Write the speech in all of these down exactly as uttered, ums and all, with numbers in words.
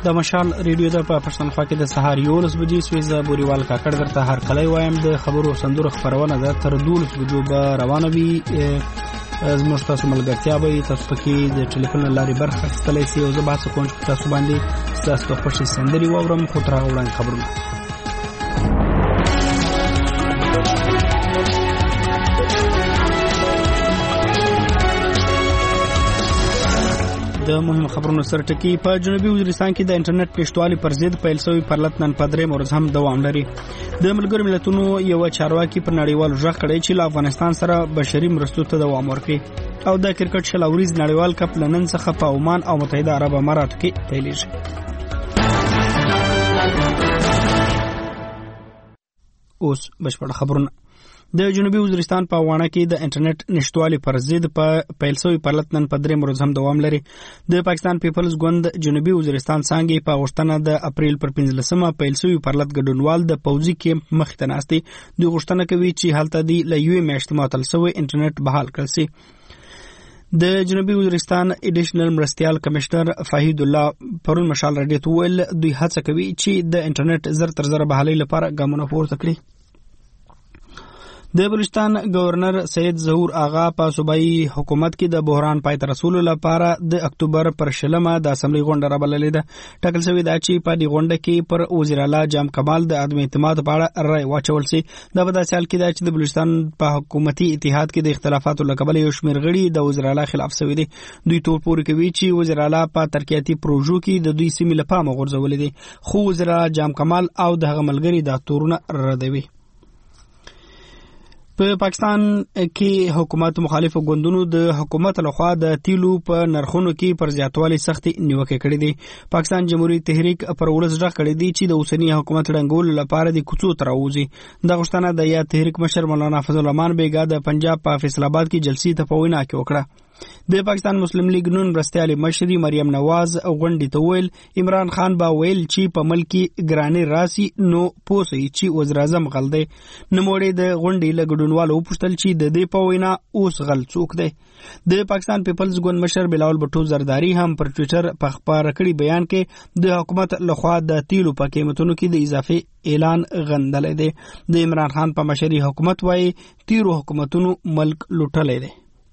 د مشال ریډیو د په پښتونخوا کې د سهار یولس بجې سویزه بوریوال کاکړ درته هر کله وایم د خبرو صندوق خبرونه ده تر دولس بجو به روانه وي. زموږ تاسو ملګرتیا به تاسو پکې د ټلیفون لارې برخه اخیستلی سي او زه به هڅه کوم چې تاسو باندې ستاسو د خوښې سندرې واورم. خو تر هغه وړاندې خبرونه د مهم خبرونو سره ټکی. په جنوبي وزیرستان کې د انټرنیټ نشټوالي پر ضد پیل شوی پرلط نن په درې ورځ هم دوام لري. د ملګرو ملتونو یو چارواکي پر نړیوال ژغ کړی چې له افغانستان سره بشري مرستو ته دوام ورکړي او د کرکټ شل اوریز نړیوال کپ لنن څخه په عمان او متحده عرب اماراتو کې پیلېږي. اوس بشپړ خبرونه. د جنوبي وزیرستان په واڼه کې د انټرنیټ نشټوالي پر ضد په پیل شوی پرلط نن په درې ورځ هم دوام لري. د پاکستان پیپلز ګوند جنوبي وزیرستان څنګه په غوښتنه د اپریل پر پنځلسمه پیل شوی پرلط ګډونوال د پوځي کیمپ مخ ته ناستي د غوښتنه کوي چې هلته دی له یوې میاشتې معطل شوی انټرنیټ بحال کړل شي. د جنوبي وزیرستان اډیشنل مرستیال کمشنر فهید الله پرون مشال راډیو ته ویل دوی هڅه کوي چې د انټرنیټ زر تر زر بحالۍ لپاره ګامونه پورته کړي. د بلوچستان گورنر سید ظهور آغا په صوبایي حکومت کې د بحران پای ته رسولو لپاره د اکتوبر پر شلمه د اسمبلی غونډه رابللې ده. ټاکل شوې ده چې په دې غونډه کې پر وزیر اعلی جام کمال د عدم اعتماد په اړه رائے واچول شي. دا په داسې حال کې ده چې د بلوچستان په حکومتي اتحاد کې د اختلافاتو له کبله یو شمېر غړي د وزیر اعلی خلاف شوي دي. دوی تور پورې کوي چې وزیر اعلی په ترقیاتي پروژو کې د دوی سیمې له پامه غورځولې دي، خو وزیر اعلی جام کمال او د هغه ملګري دا تورونه ردوي. په پاکستان کې حکومت مخالفو ګوندونو د حکومت لخوا د تیلو په نرخونو کې پر زیاتوالي سختي نیوکه کړې دي. پاکستان جمهوریت تحریک پر ولس ډغ کړی دی چې د اوسنی حکومت ړنګولو لپاره د کوڅو ته راوځي. د غوښتنه د یا تحریک مشر مولانا فضل الرحمن بیګا د پنجاب په فیصل آباد کې جلسې ته په وینا کې وکړه. د پاکستان مسلم لیگ نون مرستیالي مشري مریم نواز غونډې ته ویل عمران خان با ویل چې په ملک کې ګرانې راسي نو پوسي چې وزیر اعظم غل دی. نموړي د غونډې له ګډونوالو وپوښتل چې د دې په وینا اوس غل څوک دی. د پاکستان پیپلز ګوند مشر بلاول بټو زرداری هم پر ټوئیټر په خبره کړي بیان کې د حکومت لخوا د تیلو په قیمتونو کې د اضافي اعلان غندلې دی. د عمران خان په مشري حکومت وايي تیرو حکومتونو ملک لوټلې دی.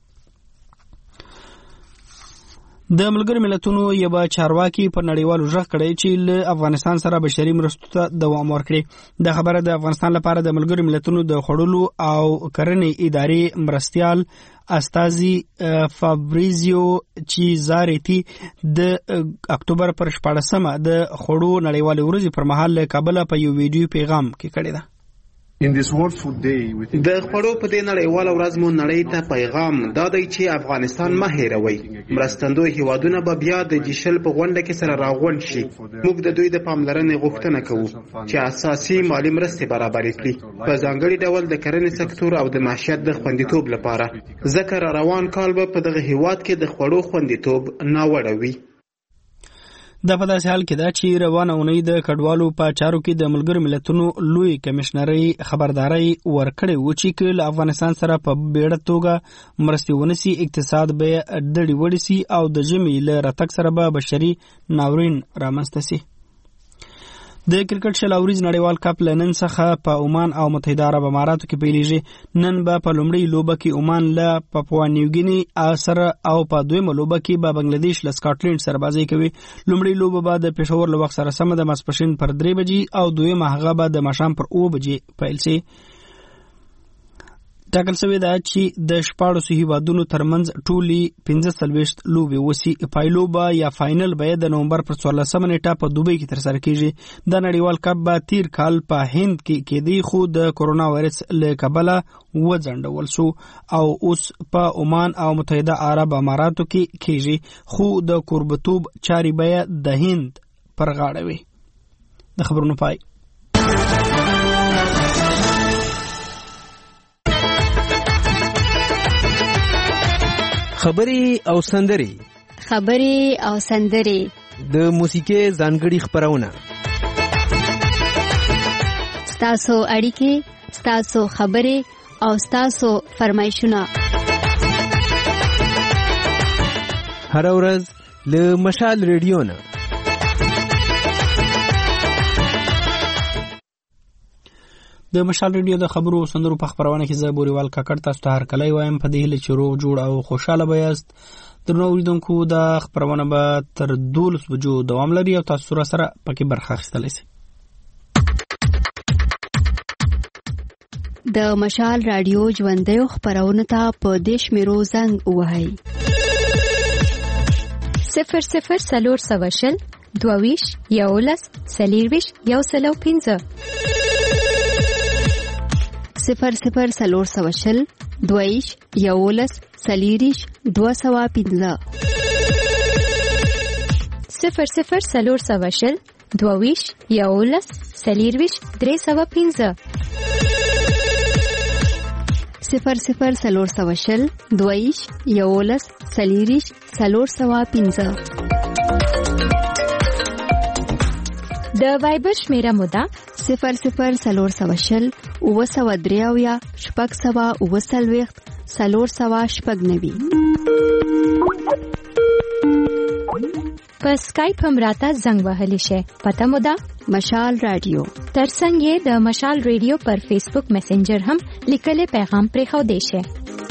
د ملګرو ملتونو یو چارواکي پر نړیوالو ژغ کړی چې له افغانستان سره بشري مرستو ته دوام ورکړي. د خبره د افغانستان لپاره د ملګرو ملتونو د خړولو او کرنې ادارې مرستیال استازي فابریزیو چیزاریتی د اکتوبر پر شپاړسمه د خړو نړیوالې ورځې پر مهال له کابل په یو ویډیو پیغام کې کړی ده. د خړو په دې نړیواله ورځ مو نړۍ ته پیغام دا دی چې افغانستان مه هېروئ. مرستندوی هیوادونه به بیا د جیشل په غونډه کې سره راغونډ شي. موږ د دوی د پاملرنې غوښتنه کوو چې اساسي مالي مرستې برابرې کړي، په ځانګړي ډول د کرنې سکتور او د معیشت د خوندیتوب لپاره، ځکه را روان کال به په دغه هیواد کې د خړو خوندیتوب ناوړه وي. د په داسې حال کې ده چې روانه اونۍ د کډوالو په چارو کې د ملګرو ملتونو لوی کمشنري خبرداري ورکړې و چې له افغانستان سره په بیړه توګه مرستې ونیسي، اقتصاد به ډډې وړي سي او د ژمي له راتګ سره به بشري ناورین رامنځته سي. د کرکټ شل اوریز نړیوال کپ لنن څخه په عمان او متحده عرب اماراتو کې پیلېږي. نن به په لومړۍ لوبه کې عمان له پاپوا نیوګیني سره او په دویمه لوبه کې به بنگلاديش له سکاټلند سره بازي کوي. لومړۍ لوبه به د پېښور له وخت سره سم د ماسپښین پر درې بجې او دویمه هغه به د ماښام پر اوه بجې پیل شي. ټاکل شوې ده چې د شپاړسو هیوادونو ترمنځ ټولې پنځه څلوېښت لوبې وسي. پایلوبه یا فاینل به د نومبر پر څوارلسمه نیټه په دوبۍ کې ترسره کیږي. د نړیوال کپ به تیر کال په هند کې کېدی خو د کورونا وایرس له کبله وځنډول شو او اوس په عمان او متحده عرب اماراتو کې کیږي، خو د کوربتوب چارې به د هند پر غاړه وي. د خبرونو پای. خبري او سندري خبري او سندري د موسیقي ځانګړي خبرونه ستاسو اړیکې ستاسو خبري او ستاسو فرمایشونه هر ورځ له مشال ریډیو نه د مشال ریډیو د خبرو او سندرو په خبرونه کې زه بوريوال کاکړ تاسو ته هر کله وایم په دې هله چې روغ جوړ او خوشاله بیاست. درنو اوریدونکو د خبرونه به تر دولس بجو دوام لري او تاسو سره سره پکې برخه اخیستلی شئ. د مشال رادیو ژوندۍ خبرونه ته په دیش میرو زنګ وهاي صفر صفر سلور سواشل دوویش یولس سلیرویش یو سلو پینځه صفر صفر سلور سواشل دویش یولس سلیریش دو سوا پینځه صفر صفر سلور سواشل دوویش یولس سلیرویش درې سوا پینځه صفر صفر سلور سواشل دویش یولس سلیریش سلور سوا پینځه د وایبر شمیره مودا صفر صفر سلور سواشل اوه سوا دریاویا شپږ سوا اوه څلوېښت سلور سوا شپږ نوي په سکایپ هم راته زنګ وهلی شي. پته مودا مشال رادیو ترڅنګ یې د مشال ریډیو پر فیسبوک میسنجر هم لیکل پیغام پرې خو دی شي.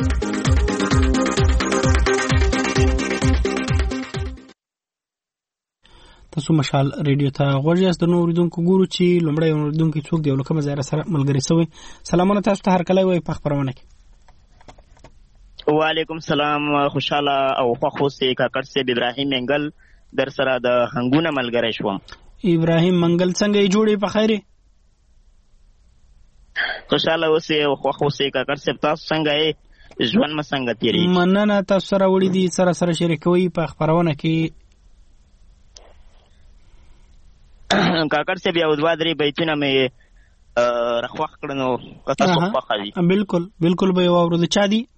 تاسو مشال ریډیو ته غوږ یاست. د نو اوریدونکو ګورو چې لومړی اوریدونکو څوک دی او لکه مزه سره ملګری سوی. سلامونه تاسو ته هر کله وای په خبرونه کې. وعلیکم سلام. خوشاله او خوښ اوسئ. کاکړ صاحب ابراهیم منګل در سره د هنګونه ملګری شوم. ابراهیم منګل څنګه یې جوړې په خیره؟ خوشاله اوسئ او خوښ اوسئ. کاکړ صاحب تاسو څنګه یې؟ ژوند مو څنګه تیریږي؟ مننه تاسو سره وړي دي سره سره شریکوي په خبرونه کې. کاکړ صاحب یو دوه درې بیتونه مې راخوښ کړه نو که تاسو خوښه وي. بالکل بالکل به یې واورو. د چا دي؟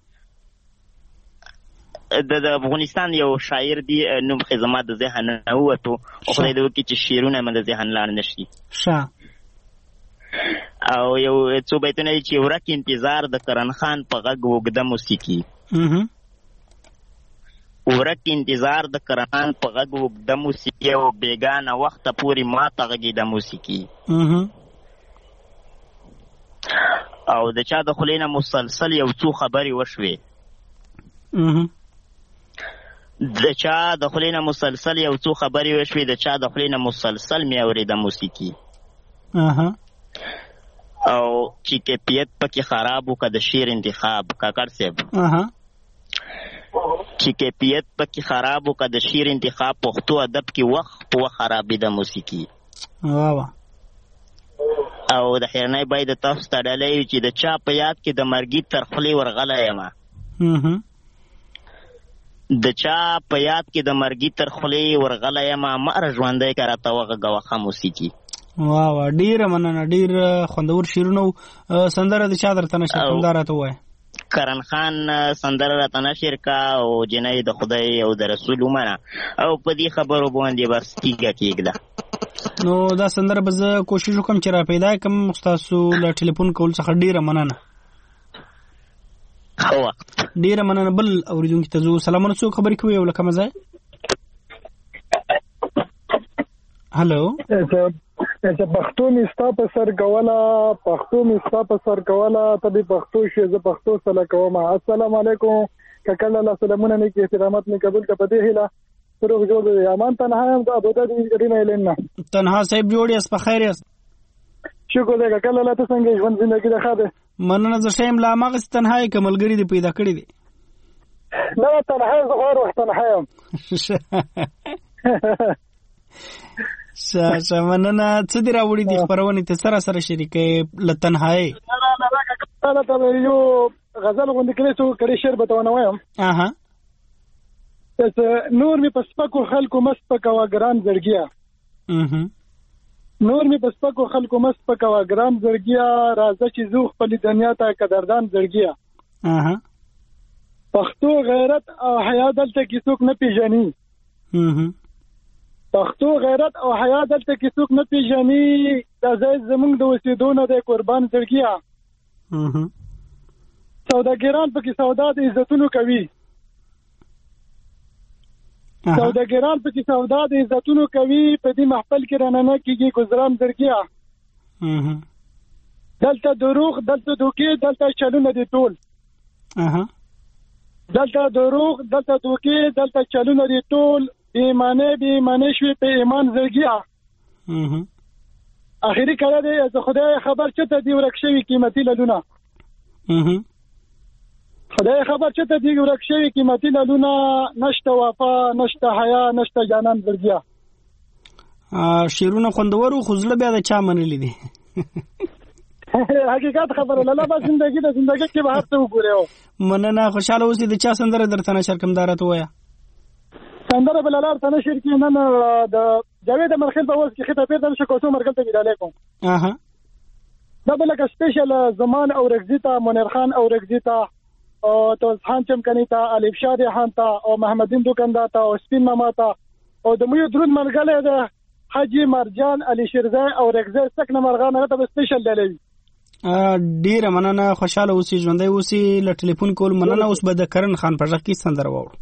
د افغانستان یو شاعر دی، نوم خې زما د ذهن نه ووتو، خدای دې وکړي چې شعرونه مې د ذهن لاړ نه شي. ښه. او یو څو بیتونه دي چې ورک انتظار د کرن خان په غږ اوږده موسیقي. ورک انتظار د کرن خان په غږ اوږده موسیقي او بېګانه وخته پورې ما ته غږېده موسیقي. او د چا د خولې نه مسلسل یو څو خبرې وشوې. د چا د خولې نه مسلسل یو څو خبرې وشوې د چا د خولې نه مسلسل مې اورېده موسیقي. او چې کیفیت پکې خراب وکړه د شعر انتخاب. کاکړ صاحب چې کیفیت پکې خراب وکړه د شعر انتخاب، پښتو ادب کې وخت په وخت خرابېده موسیقي. او د خیرنۍ باید تاسو ته ډالۍ وي چې د چا په یاد کې د مرګي تر خولې ورغلی یم. د چا په یاد کې د مرګي تر خولې ورغلی یم، مره ژوندی که راته وغږوه ښه موسیقي. وا وا ډېره مننه. ډېر خوندور شعرونه. سندره د چا درته نشر کوم دا راته ووایه. کرن خان سندره راته نشر کا او جنۍ د خدای او د رسول ومنه. او په دې خبرو باندې بس تیږه کېږده. نو دا سندره به زه کوشش وکړم چې را پیدا کړم. ستاسو له ټلیفون کول څخه ډېره مننه. ښه وخت. ډېره مننه. بل اورېدونکي ته ځو. سلامونه. څوک خبرې کوي او له کومه ځای؟ هلو. چې پښتو مې ستا په سر کوله، پښتو مې ستا په سر کوله، ته دې پښتو شې زه پښتو سره کوم. السلام علیکم. کاکړ لاله سلامونه نیک احترامات مې قبول کړه. په دې هیله روغ جوړ دی. امان تنها یم دا ابودا دې ډېر نه لنه تنها صاحب جوړ یاست په خیر یاست؟ شکر دی. کاکړ لاله ته څنګه ژوند زندګي ده ښه ده؟ مننه. زه ښه یم. لا هماغسې تنها یې که ملګري دې پیدا کړي دي؟ نه تنها یم. زه هر وخت تنها یم. شه شه مننه. څه دې راوړي دي خپرونې ته سره سره شریکې له تنهایۍ؟ یو غزل غوندې کړی څو کړی شعر به ته ونه وایم. نور مې په سپکو خلکو مست پکوه ګران زړګیه، نور مې په سپکو خلکو مست پکوه ګران زړګیه، راځه چې زو خپلې دنیا ته قدردان زړګیه. پښتو غیرت او حیا دلته کې څوک نه پیژني، پښتو غیرت او حیا دلته کې څوک نه پیژني، دا ځای زمونږ د اوسېدو نه دی قربان زړګیه. سوداګران پکې سودا د عزتونو کوي، سوداګران پکې سودا د عزتونو کوي، په دې محفل کې رانه نه کېږي ګزران زړګیه. دلته دروغ، دلته دوکې، دلته چلونه دي ټول. اها دلته دروغ، دلته دوکې، دلته چلونه دي ټول. ایمانه بی ایمانه شوی په ایمان زړګیا. اها اخیری کړه دې زه خدای خبر چته دی ورک شوی قیمتي لالونه. اها خدای خبر چته دی ورک شوی قیمتي لالونه، نشته وفا، نشته حیا، نشته جانان زړګیا. ا شیرونه خوندورو خو زله بیا د چا منلې دي. حقیقت خبره لاله با زندگی د زندگی کې به هر څه وګورئ. مننه، خوشاله اوسې. د چا سندره درته نشر کمدارت وایا؟ سندره بلالار ته نشر کې نن د جاوید مرخیل په واسه کې خطه پیدا شو کوڅو مرګل ته ویل علیکم. اها دا بل کا سپیشل زمان او رغزیتا، منیر خان او رغزیتا، او تو خان چمکنی تا، الف شاد خان تا، او محمدین دکاندار تا، او سپین ماما تا، او د مې درود مرګل ده حاجی مرجان علي شیرزای او رغزه سکنه مرغانه ته سپیشل دی. ډیره مننه، خوشاله اوسې، ژوندۍ اوسې. ل ټلیفون کول مننه. اوس به د کرن خان په ځخ کې سندره وورو.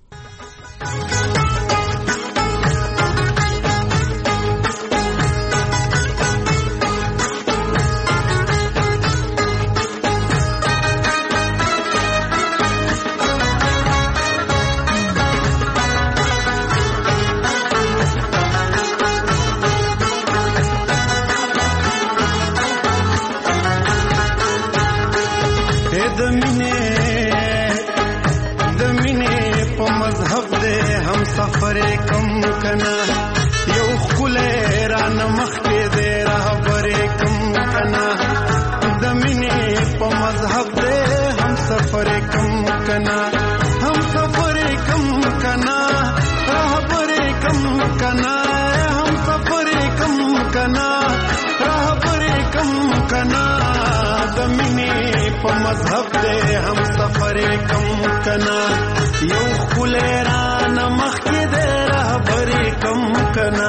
سفر کم کنا یو خله را نمخ کې دې رهبر کم کنا زمینه په مذهب دې هم سفر کم کنا هم سفر کم کنا رهبر کم کنا هم سفر کم کنا رهبر کم کنا زمینه په مذهب دې هم سفر کم کنا یو خله را نمخ کې دې رهبر کم کنا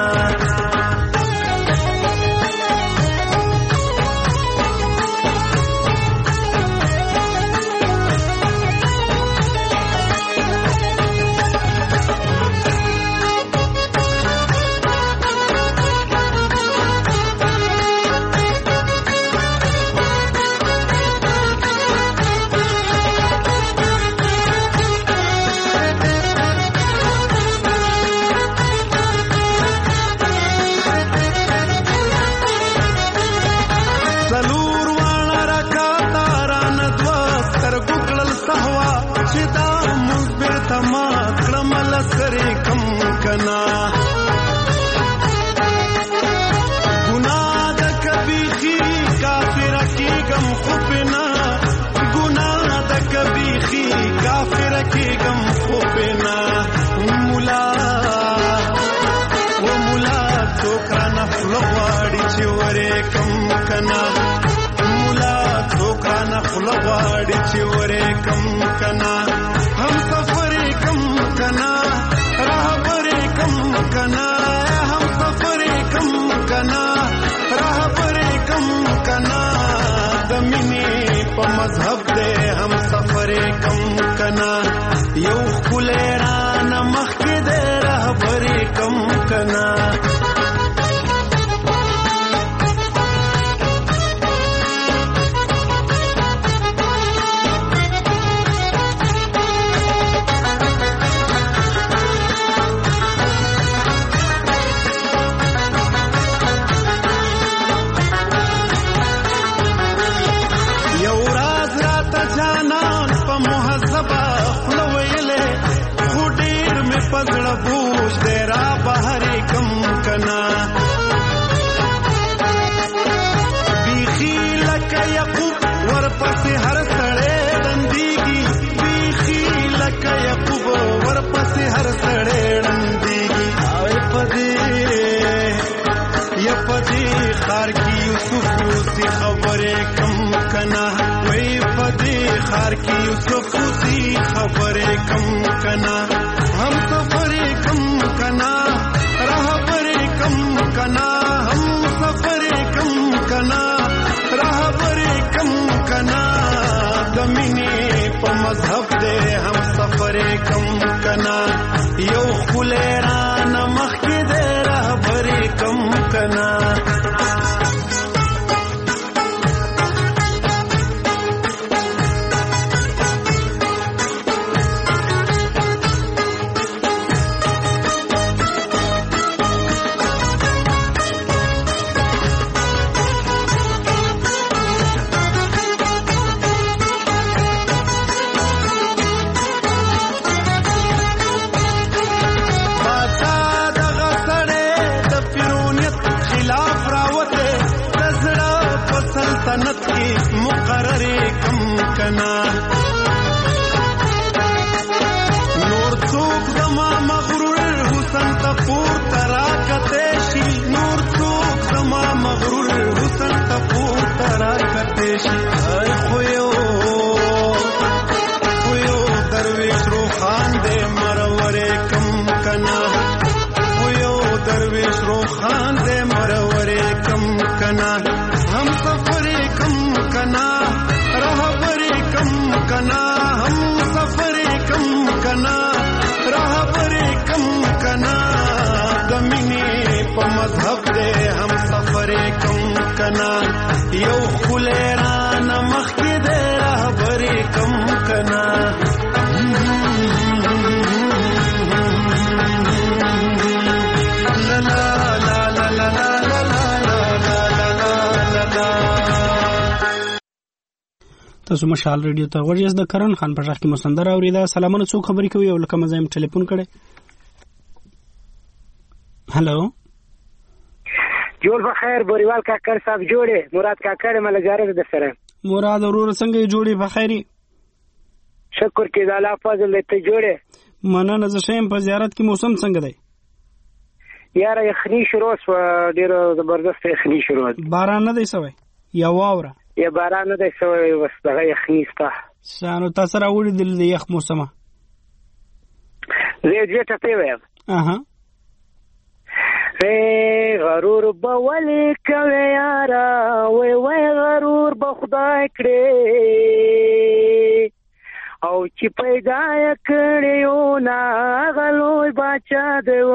مقرر کم کنا نور څوک زما مغرور حسن ته پورته راکته شي نور څوک زما مغرور حسن ته پورته راکته شي خو یو خو یو درویش روخان دې مرور کم کنا خو یو درویش روخان دې مرور کم کنا हम सफर कम कना रहबर कम कना हम सफर कम कना रहबर कम कना गमिने प मजहब दे हम सफर कम कना यो खुलेरान मख के दे रहबर कम कना ला ला ला ला ला ला تاسو مشال ریډیو ته ورجس د کرن خان په ځخ کې مسندر اوریدا سلامونه څوک خبرې کوي او لکه مزایم ټلیفون کړي هالو جوړ بخیر بوریوال کاکر صاحب جوړه مراد کاکر مل زیارت د سره مراد ورور څنګه جوړي بخیري شکر کې د الله فضل ته جوړه مننه ز شیم په زیارت کې موسم څنګه دی یاره یخنی شروع و ډیره زبردست یخنی شروع باران نه دی سوی یا واوره یا باران نه دی سوی وسته یخنی ستا شانو تاسو راوړي د یخ موسمه زه دې ته پیوم اها اے غرور بولی کوي یارا وای وای غرور به خدای کړې او چې پیدا کړیو نا غلوی بچا دیو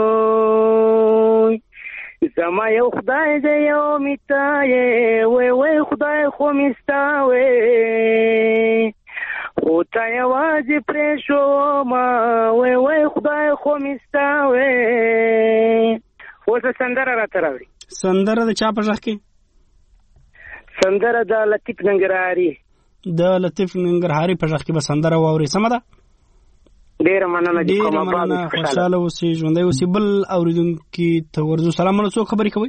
زما یو خدای دی یو میتای وای وای خدای خو میستاوي خو تا یوازې پرې شو ما وای وای خدای خو میستاوي اوس سندره راته راوړي سندره د چا په ځخ کې سندره د لطیف ننګرهاري د لطیف ننګرهاري په ځخ کې به سندره واوري سمه ده ډیر مننه دي کومه مننه خوشاله اوسې ژوندۍ اوسې بل اوریدونکي ته ورځو سلامونه څوک خبرې کوي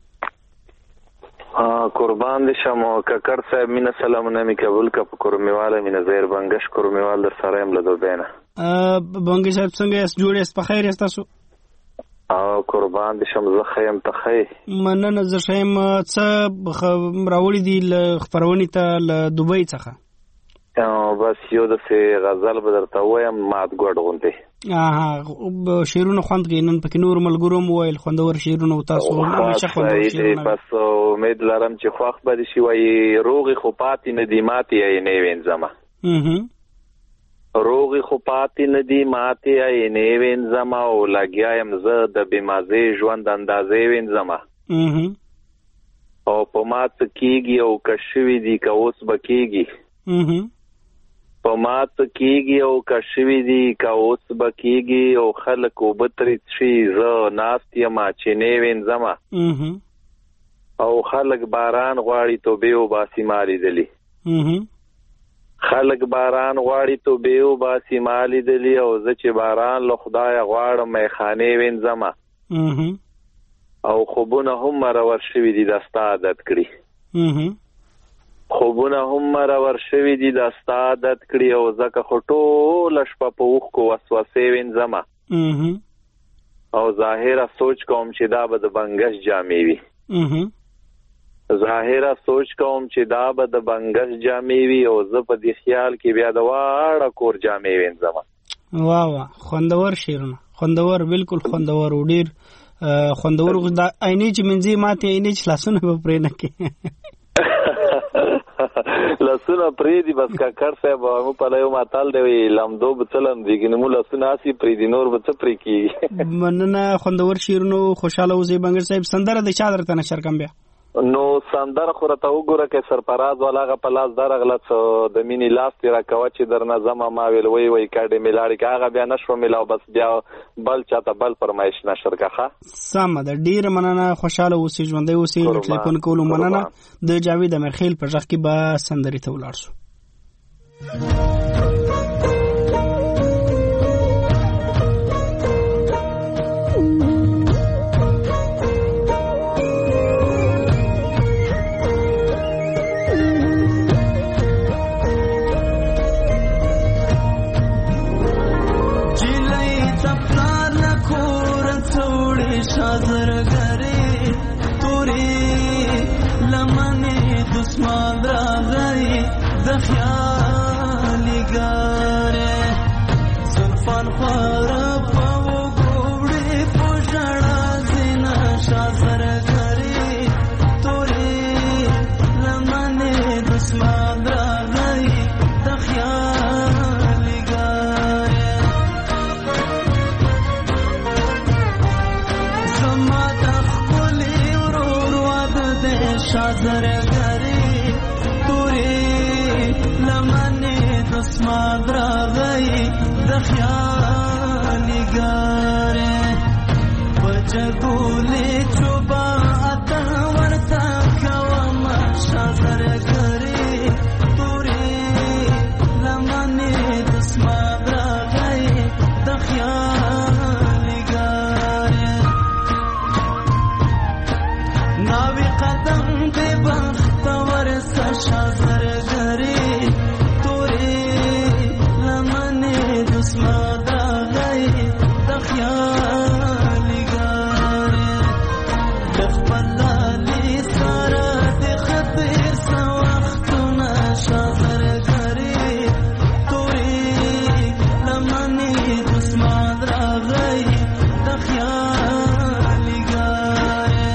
قربان دي شمو ککر صاحب مینا سلامونه می قبول کا کورمیواله مینا زهر بنگش کورمیوال در سره ام لدو بینه ا بنگش صاحب څنګه اس جوړې اس په خیر است تاسو او قربان دي شم زه خیم ته خی مننه زه شیم څه راوړی دی ل خبرونی ته ل دوبۍ څخه او بس یو د سه غزل بدرته وایم مات ګډ غونډه اها شیرونه خوند کې نن پکې نور ملګروم وایل خوندور شیرونه او تاسو همیشه خوندور شیرونه بس امید لرم چې خوښ به شي وای روغي خو پاتې ندی ماتي ای نه وینځما اها روغي خو پاتې ندی ماتي ای نه وینځما او لګیایم زه د بیمازه ژوند اندازې وینځما اها او په مات کیږي او کښوی دی کا اوس بکیږي اها په مات کیږي او کښوی دی کا اوس بکیږي او خلک وبتري شي زه ناست یم چې نه وینځما اها او خلک باران غواړي تو به او باسي مالي دلی اها خلک باران غواړي تو به او باسي مالي دلی او زه چې باران له خدای غواړم مې خانه وینځما اها او خوبونه هم مرور شوی دي دستا عادت کړی اها خوبونه هم مرور شوی دي دستا عادت کړی او زکه خټو لشپ په وښ کو وسوسه وینځما اها او ظاهره سوچ کوم چې دا به د بنگش جامې وي اها ظاهره سوچ کوم چې دا به د بنگش جامې وي او زه په دې خیال کې بیا د واړه کور جامې وینځم واه واه خوندور شیرونه خوندور بالکل خوندور ډیر خوندور د عیني چې منځي ماته عیني چې لاسونه په پرې نه کې لاسونه پرې دي بس کا کار صاحب مو په لایو ماتال دی لمدو بچلم دیګ نو لاسونه اسی پرې دي نور بچ پرې کی مننه خوندور شیرونو خوشاله اوسې بنګر صاحب سندره د چا درته نشر کم بیا نو سندره خو راته وګوره کې سرپراز ولاغه په لاس درغلت د مینی لاس تیرا کوه چې در نظم ما ویل وی وی کډې ملاړي کاغه بیا نشو ملاو بس بیا بل چاته بل فرمایش نشر کاخه سم ده ډیر مننه خوشاله اوسې ژوندۍ اوسې ټلیفون کولو مننه د جاوید امرخیل په ځخ کې به سندري ته ولاړ شو دسمان راغی د خیالي ګارې زلفان خواره په وګوړې په ژړا زینه شازر ګرې تورې لمنې دسمان راغی د خیالي ګارې زما د ښکلي ورور واده دی شازر ګرې تورې لمنې دسمان راغی د خیالي ګارې په جګولې چوبه اته ورته کوم شازر ګرې تورې لمنې دسمان راغی د خیالي ګارې ناوی قدم دې بختور سه شازر ګرې تورې لمنې دسمان راغی د خیالي ګارې د خپل لالي سره د خطر څه وختونه شازر ګرې تورې لمنې دسمان راغی د خیالي ګارې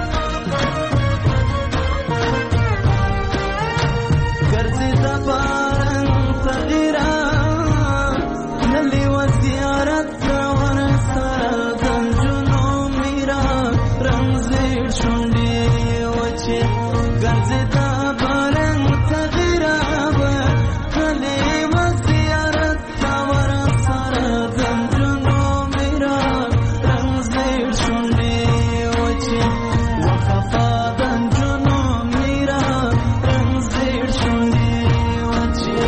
ګرځې د باران تغیرا نلی و زیارت ور سره زنجونو میرا رنگ زیر شونډې وچې ګرځې د باران تغیرا نلی و زیارت ور سره زنجونو میرا رنگ زیر شونډې وچې وخفا زنجونو میرا رنگ زیر شونډې وچې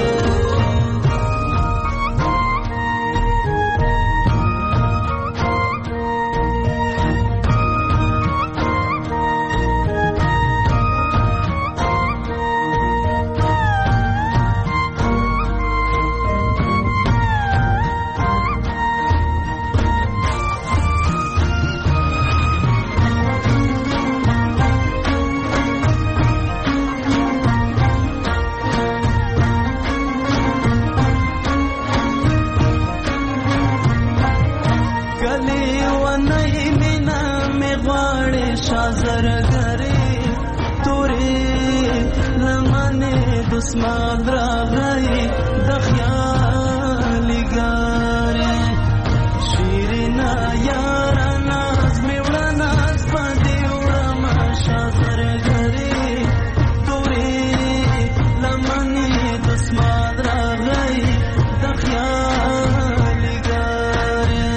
کلی ونی مینا می غواړي شازر ګرې تورې لمنې دسمان راغی د خیالي ګارې شیرینا یاره ناز می وړه ناز باندې وړم شازر ګرې تورې لمنې دسمان راغی د خیالي ګارې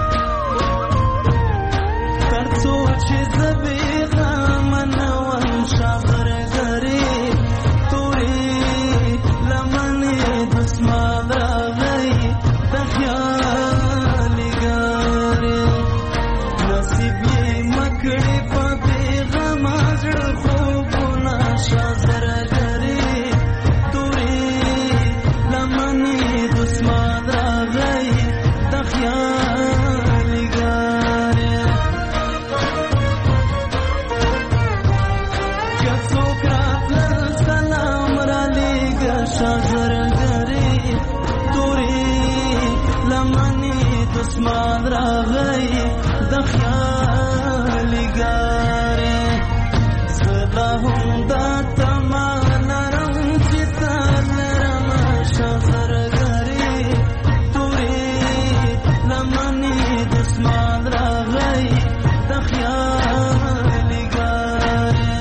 تر څو چې زه بېغمه وم شازر ګرې تورې لمنې دسمان راغی د خیالي ګارې نصیب یې مه کړې په بېغمه زړه خوبونه شازر ګرې تورې لمنې دسمان راغی د خیالي ګارې که څوک راتلل سلام رالیږه شازر ګرې تورې لمنې دسمان راغی د خیالي ګارې زه لا هم دا تمه لرم چې تا لرم شازر ګرې تورې لمنې دسمان راغی د خیالي ګارې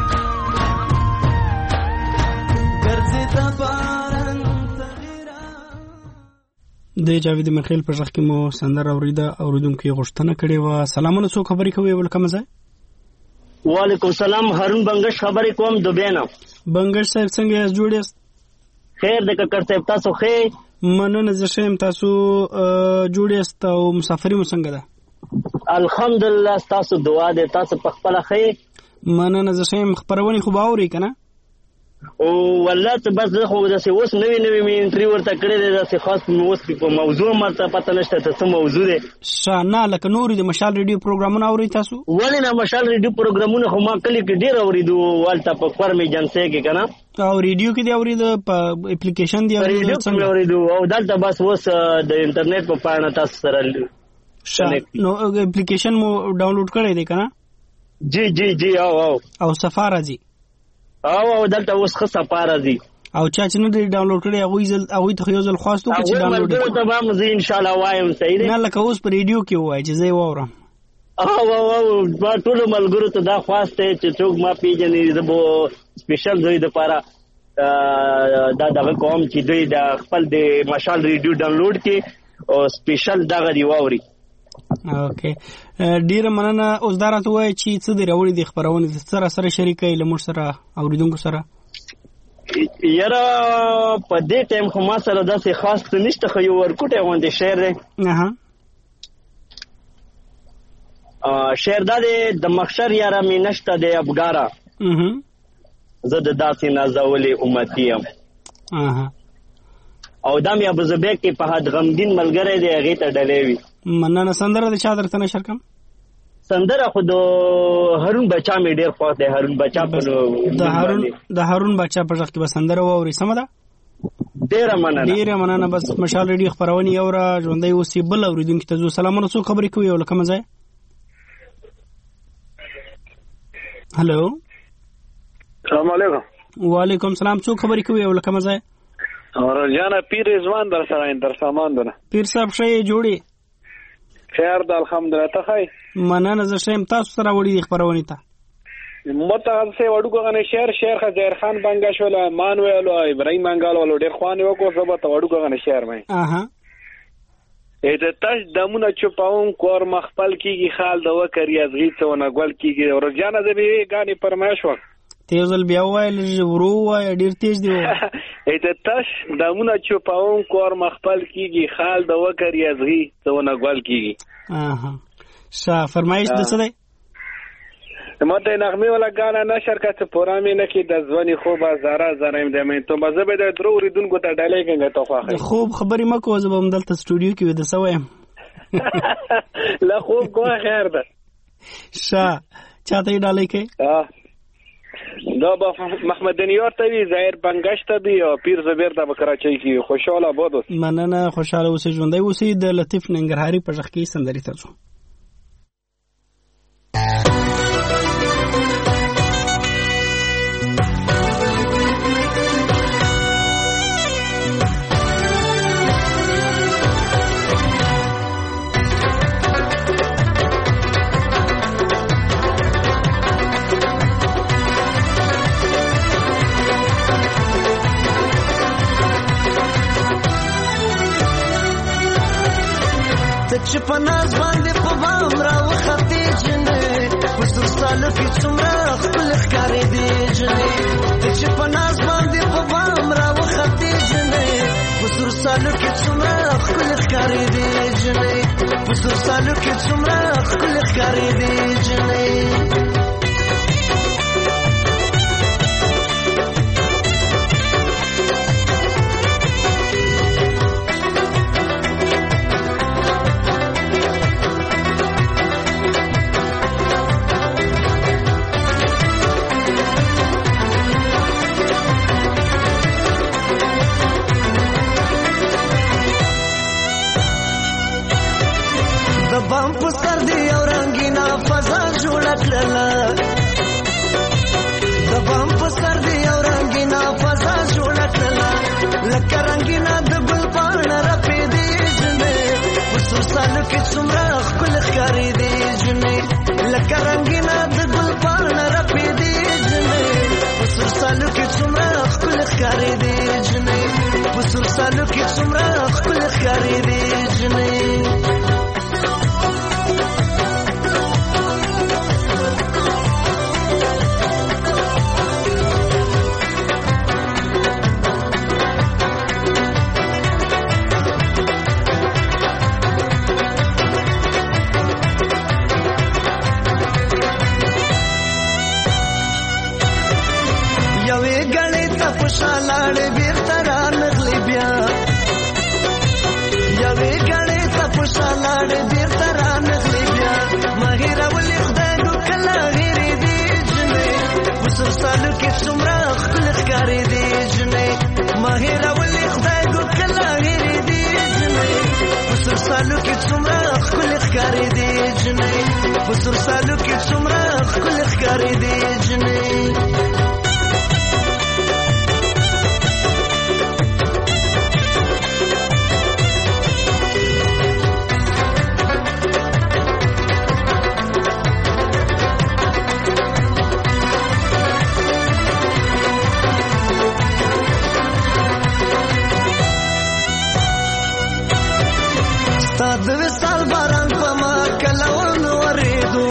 ګرځې د باران تغیرا د جاوید مخیل په ځخ کې مو سندر اوریدا اوریدونکو غوښتنه کړې و سلامونه څو خبرې کوي ولکم زه وعلیکم سلام هارون بنگش خبرې کوم دوبینا بنگش صاحب څنګه یاست جوړ یاست خیر د ککر صاحب تاسو خیر مننه زه شم تاسو جوړ یاست او مسافری مو څنګه ده الحمدلله تاسو دعا دې تاسو په خپل خیر مننه زه شم خبرونه خو باوري کنه او والله ته بس زه خو داسې اوس نوې نوې مې انټری ورته کړې ده داسې خاص اوس په موضوع مرته پته نشته ته څه موضوع ده شانه لکه نورې د مشال ریډیو پروګرامونه اورئ تاسو ولې نه مشال ریډیو پروګرامونه خو ما کلی کې ډېر اورېدو والته په فرمې جنسې کې که نه او ریډیو کې دی اورید په اپلیکیشن دی اورید څنګه اورید او دلته بس اوس د انټرنیټ په پاڼه تاسو سره نو اپلیکیشن مو ډاونلوډ کړی دی کنه جی جی جی او او او سفاره جی او او دلته اوس خو سفاره جی او چا چې نه ډاونلوډ کړی هغه ځل هغه ته یو ځل خواستو چې ډاونلوډ کړي ته به مزه ان شاء الله وایم صحیح دی نه لکه اوس په ریډیو کې وای چې زه وورم او او او ما ټول ملګرو ته دا خواسته چې څوک ما پیژنې د بو سپیشل دوی د لپاره دا دغه کوم چې دوی د خپل د مشال ریډیو ډاونلوډ کړي او سپیشل دغه دی ووري اوکې ډیره مننه اوس دا راته وایي چې څه دی راوړي د خبرونه سره سره شریکې له موږ سره اوریدونکو سره یاره په دې ټایم خو ما سره داسې خاص څه نشته خو یو ورکوټی غوندې شعر دی شعر دا دی د مخشر یاره مې نشته دی افګاره زه د داسې نازولې امتي یم او دا مې ابوزبیک کې په حد غمګین ملګری دی هغې ته ډلې وي مننه سندره د چا درته نشر کم سندره خو د هارون بچا مې ډېر خوښ دی هارون بچا په د هارون د هارون بچا په غږ کې به سندره واوري سمه ده ډېره مننه ډېره مننه بس مشال ریډیو خپرونې یوره ژوندی اوسې بل اورېدونکي ته ځو سلامونه څوک خبرې کوي او له کومه ځای هلو السلام علیکم وعلیکم سلام څوک خبرې کوي او له کومه ځای رجانه پیر رضوان در سره در سامان دونه پیر صاحب ښه جوړې خیر د الحمدلله ته ښه مننه زه ښه یم تاسو سره وړي دي خپرونې ته متغسه وړوکو غنه شعر شعر خزیر خان بنگا شول مانویل او ابراهیم منګال ولو ډیر خوانه وکړو سبا ته وړوکو غنه شعر مې اها اته تاش دمونه چپاون کور مخبل کیږي خال د وکر یزغی څونه ګل کیږي او رجانه د به غانی پرمایش وک تیزل بیا وایل ورو وای ډیر تیز دی اته تاش دمونه چپاون کور مخبل کیږي خال د وکر یزغی څونه ګل کیږي اها شا فرمایش د څه دی ماته نغمه ولا غانا نشر کته پرامې نه کې د ځواني خوبه زارا زرایم د مې ته مزه به د درو ریدونکو ته ډالې کنه توفاخه خوب خبرې مکو زه به مدلته سټوډیو کې ودا سویم لا خوب کوه خیر ده شا چاته ډالې کې ها دا با محمد دنیار ته وی ظاهر بنگش ته بي او پیر زبیر ته بکراچي کې خوشاله بودو مننه خوشاله اوسې ژوندۍ اوسې د لطیف ننګرهاري په ځخ کې سندري ته ځو چې په ناز باندې په بام راوختې جنې په سور سالو کې څومره خپل ښکارې دي جنې چې په ناز باندې په بام راوختې جنې په سور سالو کې څومره خپل ښکارې دي جنې په سور سالو کې څومره خپل ښکارې دي جنې بام پستر دی او رنگینا فضا جوړه کړله د بام پستر دی او رنگینا فضا جوړه کړله لکه رنگینا د ګل پاڼه رپې دی جنې په سور سالو کې څومره ښکل ښکارې دی جنې لکه رنگینا د ګل پاڼه رپې دی جنې په سور سالو کې څومره ښکل ښکارې دی جنې په سور سالو کې څومره ښکل ښکارې دی جنې خوشالاړ بیرته را نغلی بیا یوې ګړې ته خوشالاړ بیرته را نغلی بیا مهیره ولې خدای دو کله غیرې دي جنې په سور سالو کې څومره ښکلې ښکارې دې جنې ماهره ولې خدای ګو کله هېرې دې جنې په سر سالو کې څومره ښکلې ښکارې دې جنې په سر سالو کې څومره ښکلې ښکارې دې جنې د وصال باران په ما کله ونه ورېدو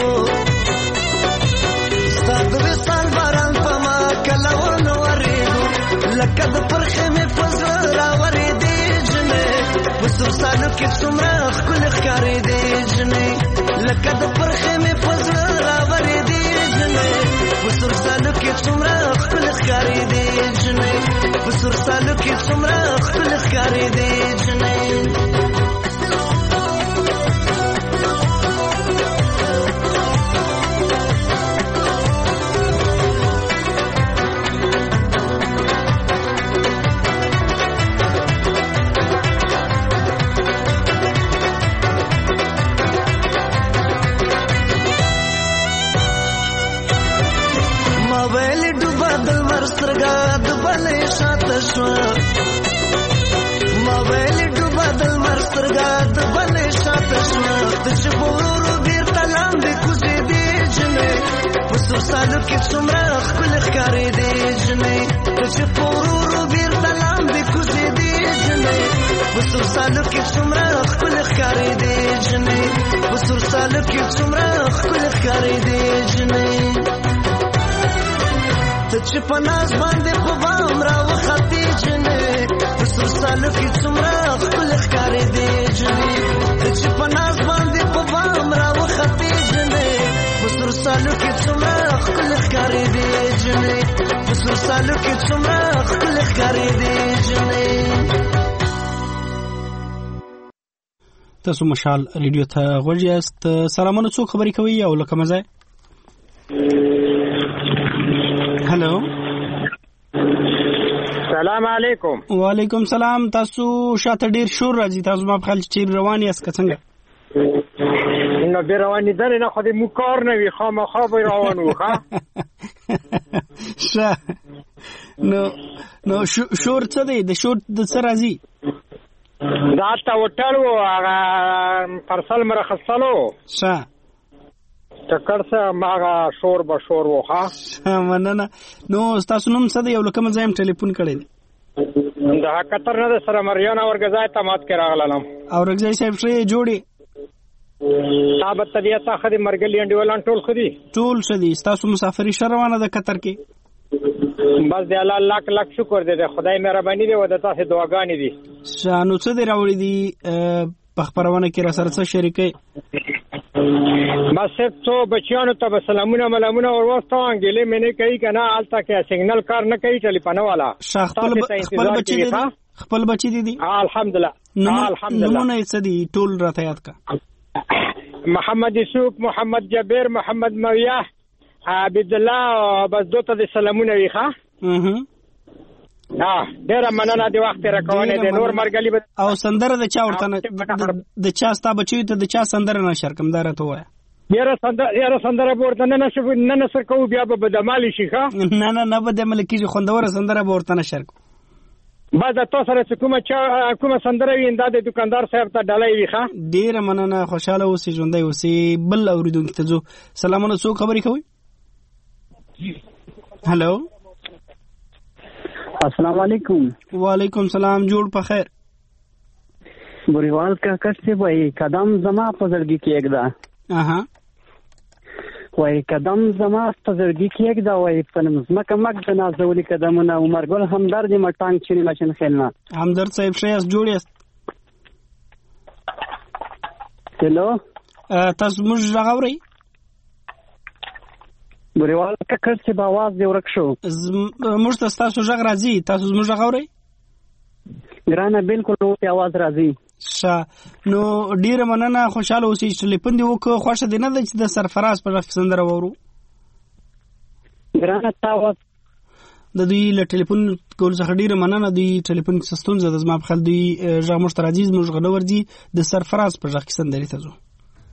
ستا د وصال باران په ما کله ونه ورېدو لکه د پرخې مې په زړه راورېدې جنې په سر سالو کې څومره ښکلې ښکارېدې جنې لکه د پرخې مې په زړه راورېدې جنې په سر سالو کې څومره ښکلې ښکارېدې جنې په سر سالو کې څومره ښکلې ښکارېدې جنې سترګا د بلې شاته شوه ما ویلې ډوبه د لمر سترګا د بلې شاته شوه د چې په ورورو بېرته لاندې کوزېدې جنې په سر سالو کې څومره ښکلې ښکارېدې جنې د چې په ورورو بېرته لاندې کوزېدې جنې په سر سالو کې څومره ښکلې ښکارېدې جنې په سر سالو کې څومره ښکلې ښکارېدې جنې ته چې په ناز باندې په بام راوختې جنې په سر سالو کې څومره ښکلې ښکارېدې جنې ته چې په ناز باندې په بام راوختې جنې په سر سالو کې څومره ښکلې ښکارېدې جنې په سر سالو کې څومره ښکلې ښکارېدې جنې تاسو مشال ریډیو ته غوږ یاست. سلامونه، څوک خبرې کوي او له کومه ځای؟ هلو، سلام علیکم. وعلیکم سلام. تاسو شاته ډیر شور راځي، تاسو ما په خل چې روان یاست که څنګه؟ نو به روانې درې نه خو دې مو کار نه وي، خامخا به روان وو. ښه ښه نو نو شور څه دی؟ د شور د څه راځي؟ دا هلته هوټل و، هغه پرسل مرخصلو. ښه ټکر څه ماغه شور به شور و. ښه مننه. نو ستاسو نوم څه دی او له کومه ځای م ټلیفون کړی دی؟ د قطر نه د سره مریانه ورګځای ته مات کې راغلم. او ورګځای صاحب ښه جوړې؟ صاحب طبیعت ښه دی، مرګلي انډیوالان ټول ښه دي؟ ټول ښه دي. ستاسو مسافري ښه روانه ده قطر کې؟ بس دی الله لاک لاک شکر دی، د خدای مهرباني دی او د تاسې دعاګانې دي. ښه نو څه دی راوړي دي په خپرونه کې را سره څه شریکوي؟ بس صرف څو بچیانو ته به سلامونه ملامونه ور واستوه، انګیلې مې نه کوي که نه هلته کې سیګنل کار نه کوي ټلیفونه والا. خپل بچي دي؟ خپل بچي دي دي؟ الحمدلله. نمونه یې څه دي ټول راته یاد کا؟ محمد یوسف، محمد جبیر، محمد مویه، عبدالله. بس دوته د سلامونه وي. ښه ډېره مننه د وخت راکونې د نور مرګلي. او سندره د چا ورته د چا ستا بچیو ته د چا سندره نشر کوم دا راته ووایه. یاره سندره یاره سندره به ورته نه نشر کوو، بیا به بدعمالي شي. ښه نه نه نه بدعمالي کېږي، خوندوره سندره به ورته نشر کوو. بس د تا سره چې کومه چا کومه سندره وي دا د دکاندار صاحب ته ډالۍ وي. ښه ډېره مننه، خوشحاله اوسې، ژوندی اوسې. بل اورېدونکي ته ځو. سلامونه، څوک خبرې کوئ؟ هلو، السلام علیکم. وعلیکم سلام. جوړ په خیر. بوریوال کا کسته وای قدم زما په زړګي کې یګدا. اها وای قدم زما په زړګي کې یګدا، وای په مزمکه مګ د نازولي قدمونه عمر ګل همدرد مټانګ چینی ماشین خلنا. همدرد صاحب شایست جوړ یاست؟ هلو، تاسو موږ راغورئ؟ بوریوال کا کسته په आवाज دی ورک شو. موږ ته تاسو ژغ راځي، تاسو موږ راغورئ؟ ګرانه بالکل په आवाज راځي. ښه نو ډیره مننه، خوشاله اوسئ. ټلیفون دی وکړو، خوښه دی نه ده چې د سرفراز په غږ سندره وورو؟ ګرانه تاسو د دوی له ټلیفون کول څخه ډیره مننه. دوی ټلیفون کې ستونزه ده، زما په خیال دوی غږ موږ ته راځي، زموږ غږ نه ورځي. د سرفراز په غږ کې سندرې ته ځو.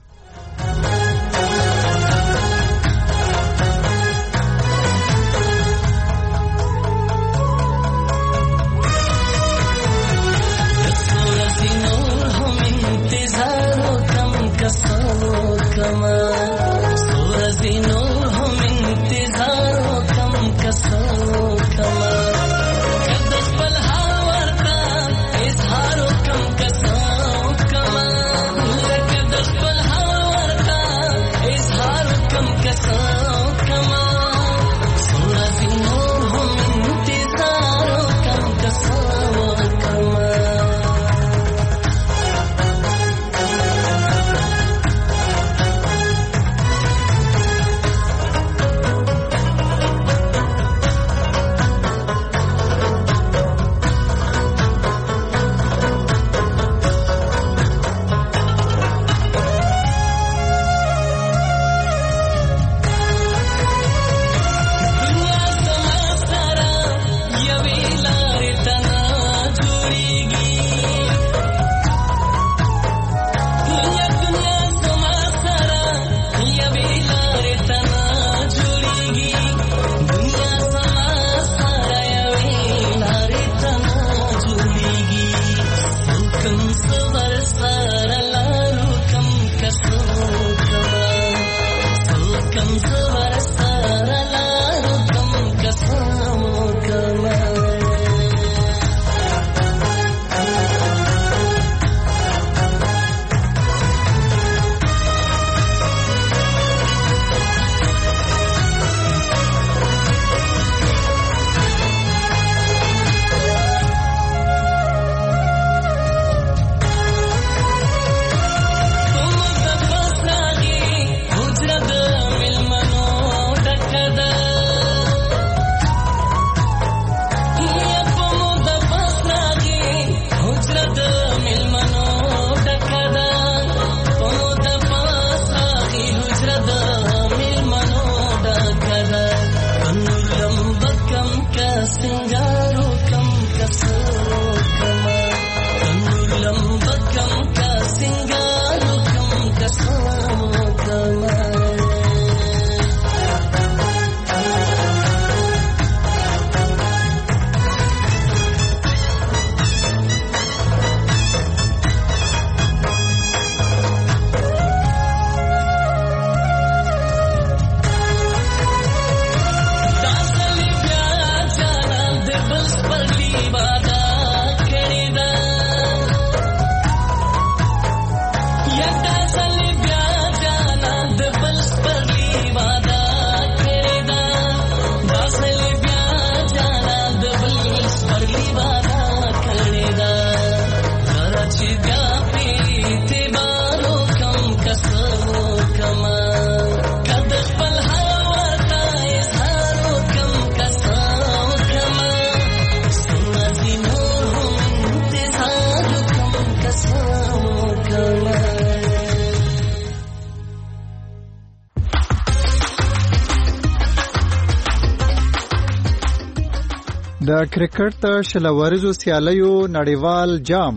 د کرکټ د شلوارزو سیالیو نړیوال جام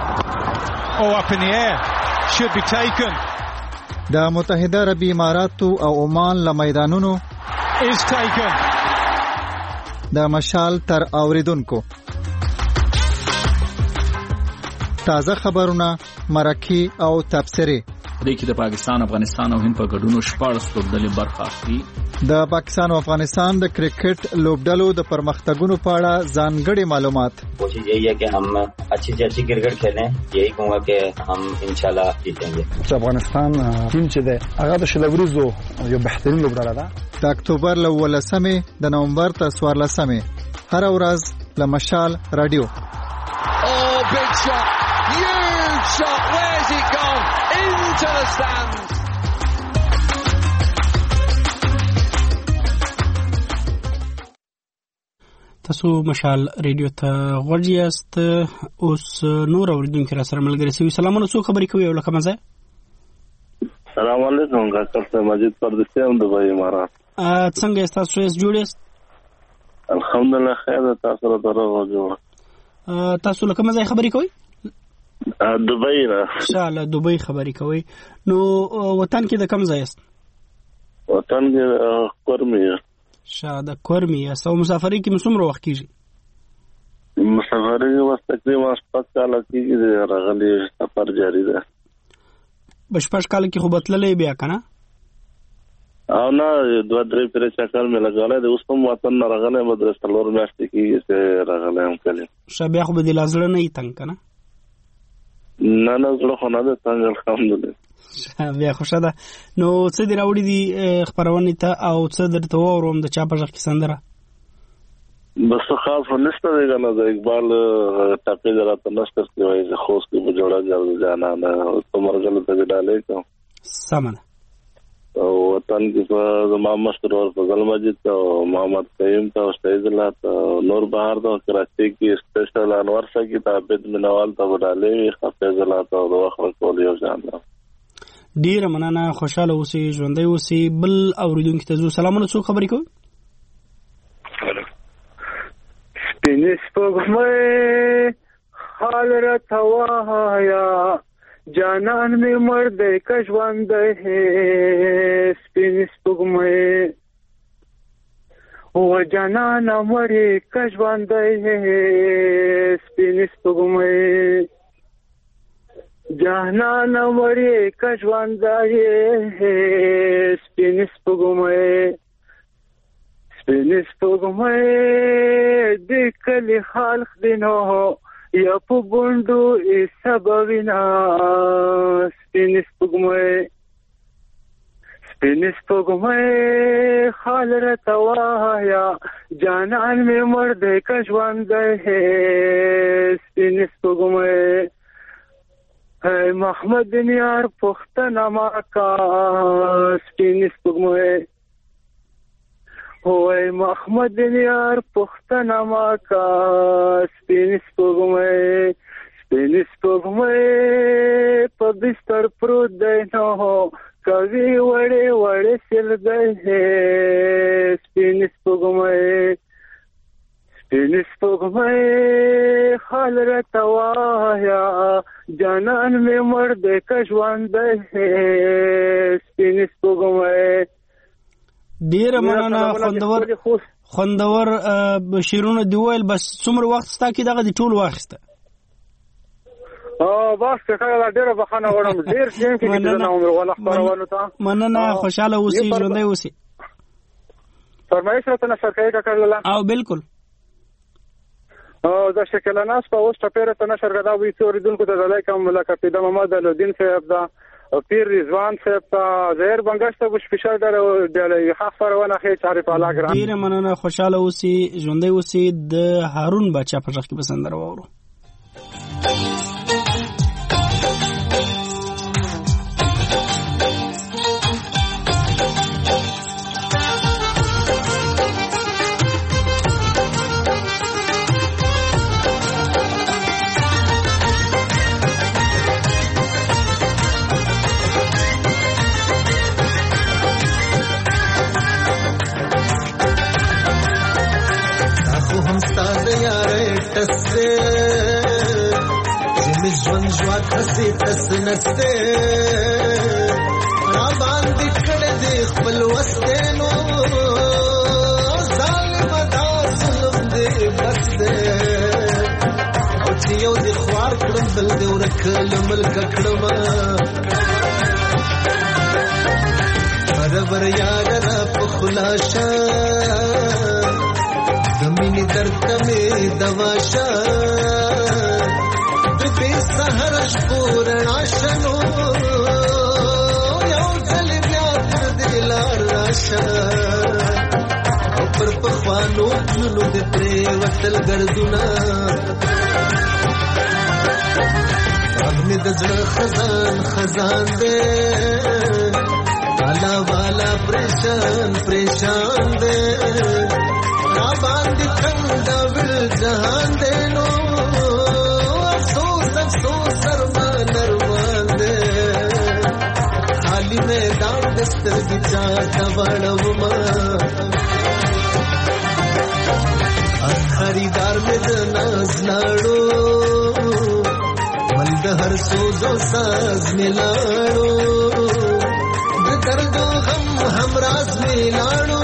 Oh, up in the air. Should be taken. د متحده عربی اماراتو او عمان له میدانونو is taken. د مشال تر اوریدونکو تازه خبرونه، مرکې او تبصرې. د کې د پاکستان، افغانستان او هند په ګډونو شپږ لوبډلې برخه اخلي. د پاکستان او افغانستان د کرکټ لوبډلو د پرمختګونو په اړه ځانګړي معلومات. کوشش یہی ہے کہ ہم اچھی سے اچھی کرکٹ کھیلیں. یہی کہوں گا کہ ہم انشاءاللہ جیتیں گے. افغانستان ټیم چې ده هغه د شلوریزو یو بهترین لوبډله ده. د اکتوبر ل ولسمې د نومبر تر څوارلسمې هر ورځ له مشال رادیو. Oh, big shot. Huge shot. Where's it gone? Into the stands. تاسو مشال ریډیو ته غوږ یاست. اوس نور اوریدونکو را سره ملګری شوي. سلامونه، څو خبرې کوي او لکه مزه. سلام علیکم، ډاکټر صاحب مجید پردیسی هم د امارات. څنګه تاسو یې جوړ یاست؟ الحمدلله خیر تاسو را درغه جوړ تاسو لکه مزه خبرې کوئ دبئی نه انشاءالله دبئی خبرې کوئ نو وطن کې د کوم ځای است وطن کې کورمي شاده کورمي سو مسافرۍ کې مسومره وخت کیږي مسافرۍ کې وخت تقریبا شپږ کال کېږي راغلي سفر جاری ده بشپږ کال کې خو بتللې بیا کنه او نه دوه درې پر چکر مې لګولای د اوس په وطن نه راغلی مدرسې لور میاشتې کېږي چې راغلی هم کلی شبیا خو به د لازړه نه یې تنګ کنه نه نه زړه خو نه ده تنګ الحمدلله بیا خوښه ده نو څه دې راوړي دي خپرونې ته او څه درته واورم د چا په غږ کې سندره بس خاص خو نشته دی که نه د اقبال ټاقې د راته نشته چې وایي چې خوست کې به جوړه ګرځو جانانه په مرګلو ته دې ډالۍ کوم سمه او وطن کې په زما مشهور ور فضل مجید ته او محمد قیم ته او شهید الله ته نور بهار ته کراچۍ کې سپیشل انور صاحب کې ته عبد منوال ته ډالۍ وي حافظ الله ته د وخت ورکول یو ځان ده ډیره مننه خوشاله اوسئ ژوندی اوسئ بل اوریدونکي ته زو سلامونه څوک خبرې کوي سپینې سپوږمۍ حال راته وایه جانان می مرد که ژوند ہے سپینې سپوږمۍ و جانان مړې که ژوند ہے سپینې سپوږمۍ جانان مړې که ژوند ہے سپینې سپوږمۍ سپینې سپوږمۍ د کلي خلق دی نو یا په بوندو ای سبوینا سپینې سپوږمۍ سپینې سپوږمۍ حال راته وایه جانان مې مړ دی که ژوند دی سپینې سپوږمۍ ای محمد نیار پوښتنه ما کا سپینې سپوږمۍ وای محمد نیار پښتنه ما کا سپینې سپوږمۍ سپینې سپوږمۍ په بستر پروت دی نو کوي وړې وړې سلګۍ سپینې سپوږمۍ سپینې سپوږمۍ حال راته وایه جانان مې مړ دی که ژوند دی سپینې سپوږمۍ ډیره مننه خوندور خوندور شیرونه دی ویل بس څومره وخت ستا کې دغه د ټول واخیسته اه بس کله ډیره بخانه وړم ډیر ټیم کې د عمر ولا خبرونه ته مننه خوشاله اوسئ ژوندی اوسئ فرمایش راته نشر کوي کاکړه او بالکل او دا شکل ناس په اوس ټپیره ته نشر غدا وي څوري دونکو ته دلای کوم ملاقات د محمد الدین صاحب دا پیر رضوان صاحب ته زهر بنگشت بو سپیشل در د خبرونه خې تعریف علاګرا ډیر مننه خوشاله اوسئ ژوندی اوسئ د هارون بچا په ځخ کې بسندره وورو خسي تسنسته را باندې کړه دې خپل وستنو ظالم دا ظلم دې بس او چې یو دې خوار کړم بل دې ورکل ملک کړم برابر یاد را په خلاصه زمینی درد مې دواشه سهر شپور ناشنو یو دل بیا پر دلار راشا او پر پخوانو نو د پرې وتل ګرځونا اغنی د زړه خزان خزان دې والا والا پریشان پریشان دې را باندې څنګه ول جهان دې نو سو سرما نروان دے خالی میدان دستر بچا تا وڑو ما خریدار مې د ناز لاړو مل د هر سوز او ساز مې لاړو د درد او غم همراز مې لاړو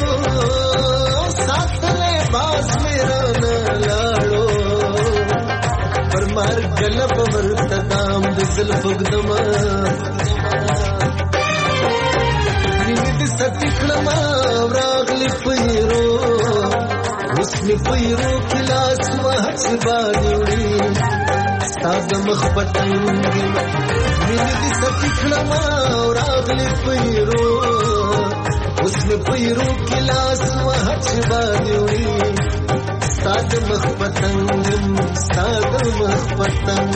ساتلې باز مې رانه لاړو پر مرګ گلب ورتدام د زلف وګدما دې ستکړما راغلی پیرو اوس می پیرو کلاس وحس باندې ستاد مخ پټنګ مې دې ستکړما راغلی پیرو اوس می پیرو کلاس وحس باندې ستاد مخ پټنګ ستاد مخ پټنګ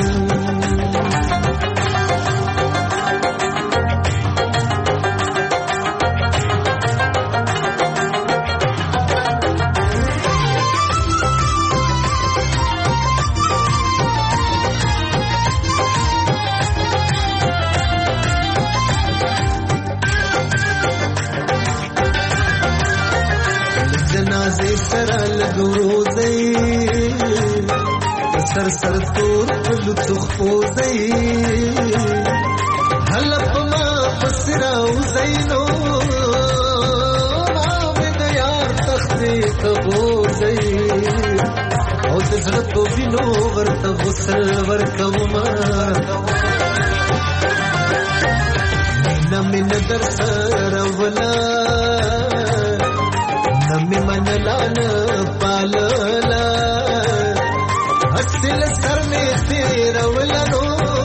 سر سر تور لطخ پوزی حلب ما پسراو زینو نامد یار تختی کبوزی او دزرد بینو ورد غسل ورکو ما نمی ندر سر اولا نمی من لان پاللا حسل سر میں تیرا ولنو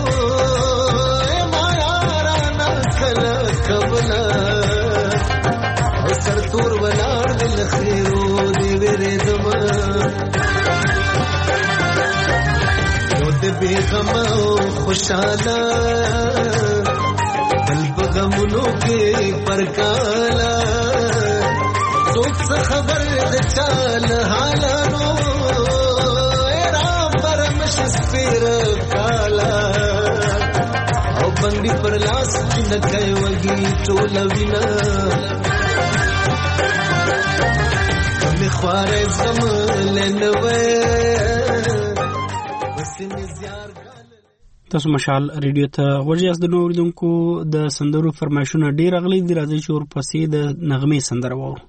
ما یارانا کلا کبلا او سر تور ولار دل خیرو دی ویرے دما یو دی بے غما خوشالا قلب غمونو کے پرکالا سوک سے خبر دی چال حالانو سپیر کالا او بنگی پر لاس کی نکای وگی ټوله وینا کمی خوار زم لنوي تاسو مشال ریډیو ته ورجاس د نور دونکو د سندرو فرمایشونه ډیر اغلی دی راځي چې ورپسې د نغمه سندره وورو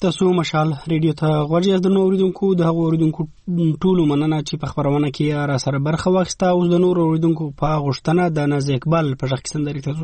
تاسو مشال ریډیو ته غوړی د نور اوریدونکو د هغو اوریدونکو ټولو مننه چې په خبرونه کې را سره برخه واخیسته. اوس د نور اوریدونکو په غوښتنه د ناز اقبال په ځخ کې سندري تاسو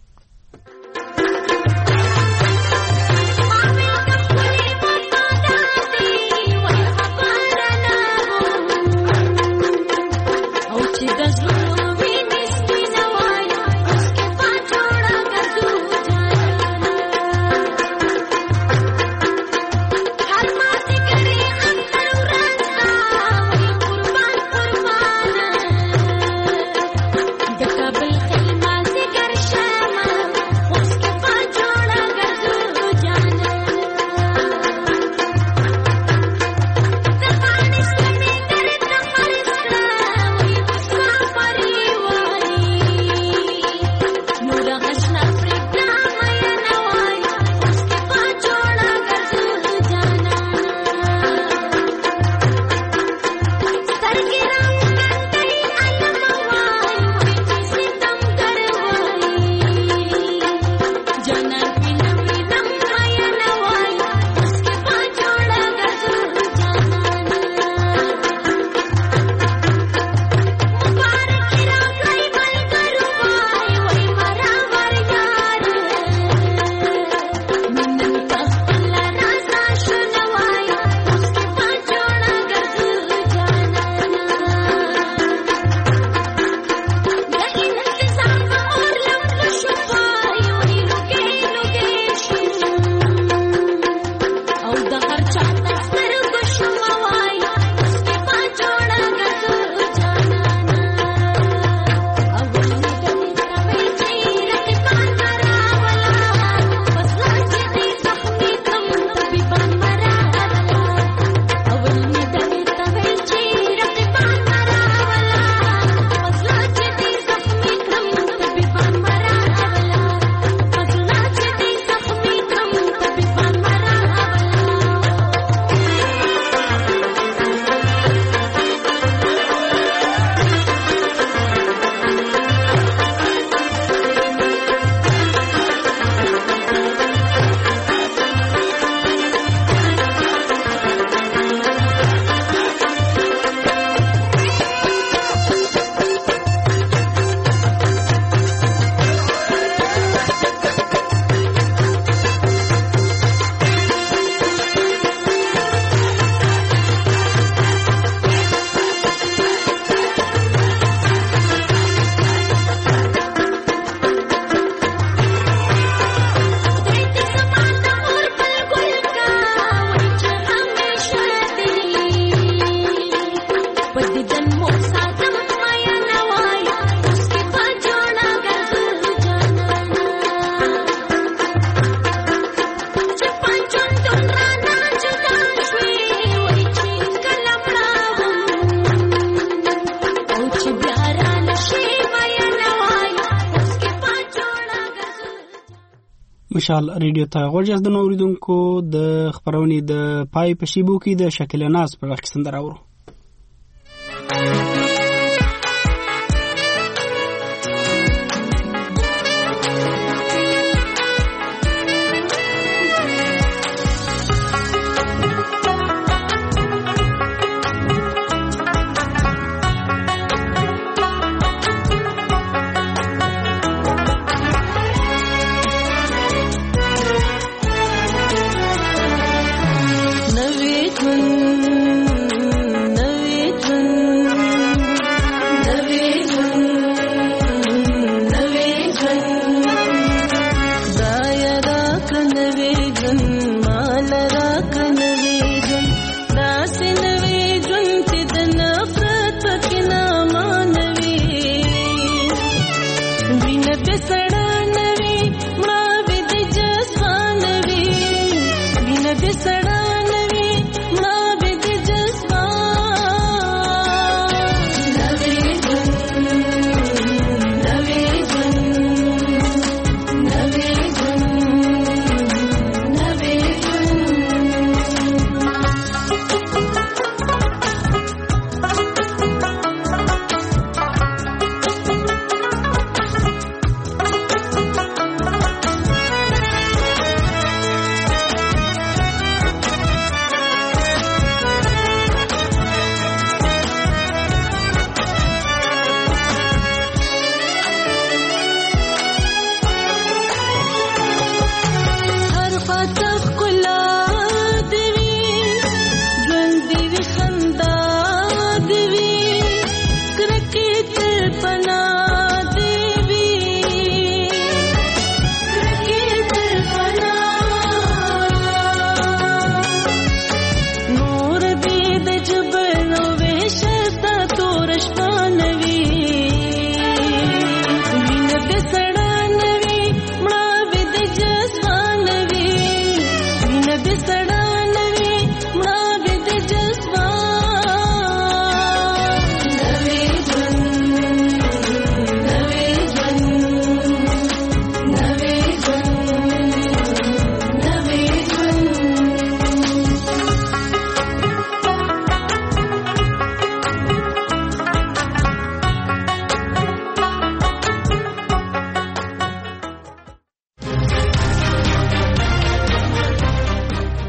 مشال ریډیو ته غوړجاز د نوریدونکو د خبرونې د پای په شیبو کې د شکل ناز پر وخت سندره اورو.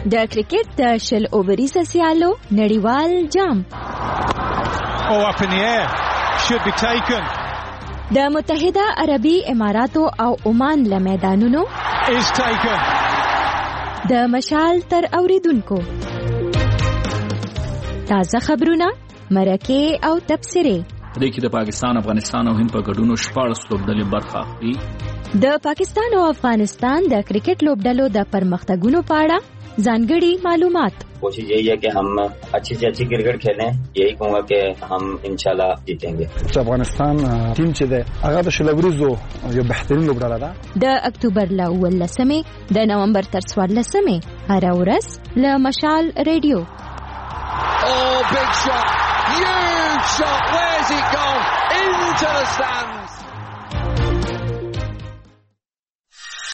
د کرکټ د شل اووريزه سیالو نړیوال جام. Oh, up in the air. Should be taken. د متحده عربي اماراتو او عمان له میدانونو is taken. د مشال تر اوریدونکو تازه خبرونه، مرکه او تبصره. دې کې د پاکستان، افغانستان او هند په ګډون شپږ لوبډلې برخه اخلي. د پاکستان او افغانستان د کرکټ لوبډلو د پرمختګونو په اړه ځانګړي معلومات. कोशिश यही है कि हम अच्छी से अच्छी क्रिकेट खेलें. यही कहूँगा कि हम इंशाल्लाह जीतेंगे. افغانستان ټیم چې ده هغه د شلوريزو یو بهترین لوبډله ده. د اکتوبر ل اولسمې د نومبر تر څوارلسمې هر ورځ له مشال ریډیو. Oh, big shot. Huge shot. Where's it gone? Into the stands.